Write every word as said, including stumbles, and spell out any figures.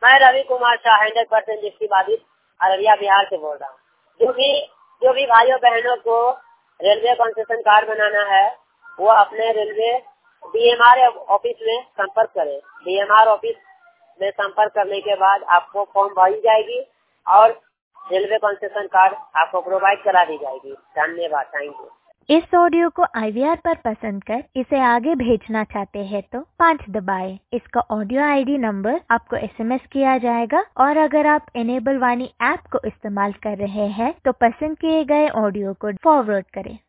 मैं Ravi Kumar Shah hundred percent दृष्टिबाधित अररिया बिहार से बोल रहा हूँ। जो भी जो भी भाइयों बहनों को रेलवे कंसेशन कार्ड बनाना है वो अपने रेलवे डीएमआर ऑफिस में संपर्क करें। डीएमआर ऑफिस में संपर्क करने के बाद आपको फॉर्म भरी जाएगी और रेलवे कंसेशन कार्ड आपको प्रोवाइड करा दी जाएगी। धन्यवाद, थैंक यू। इस ऑडियो को आई वी आर पर पसंद कर इसे आगे भेजना चाहते हैं तो पाँच दबाएं। इसका ऑडियो आईडी नंबर आपको एसएमएस किया जाएगा और अगर आप इनेबल वाणी ऐप को इस्तेमाल कर रहे हैं तो पसंद किए गए ऑडियो को फॉरवर्ड करें।